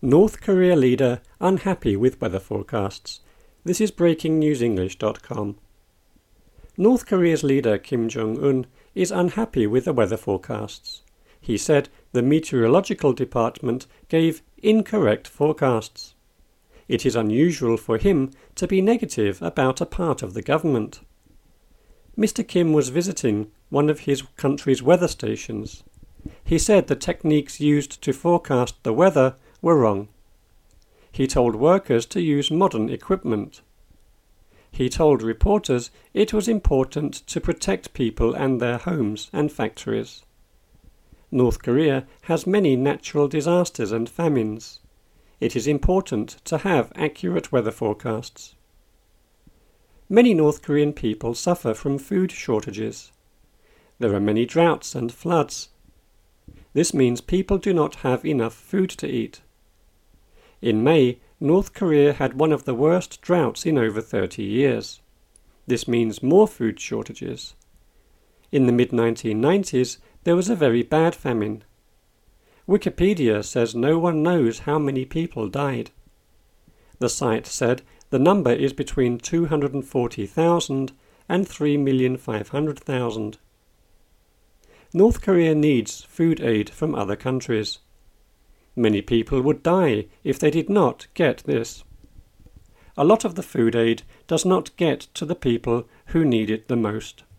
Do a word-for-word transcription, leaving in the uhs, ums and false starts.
North Korea leader unhappy with weather forecasts. This is breaking news english dot com. North Korea's leader Kim Jong-un is unhappy with the weather forecasts. He said the meteorological department gave incorrect forecasts. It is unusual for him to be negative about a part of the government. Mister Kim was visiting one of his country's weather stations. He said the techniques used to forecast the weather were wrong. He told workers to use modern equipment. He told reporters it was important to protect people and their homes and factories. North Korea has many natural disasters and famines. It is important to have accurate weather forecasts. Many North Korean people suffer from food shortages. There are many droughts and floods. This means people do not have enough food to eat. In May, North Korea had one of the worst droughts in over thirty years. This means more food shortages. In the mid nineteen nineties, there was a very bad famine. Wikipedia says no one knows how many people died. The site said the number is between two hundred forty thousand and three million five hundred thousand. North Korea needs food aid from other countries. Many people would die if they did not get this. A lot of the food aid does not get to the people who need it the most.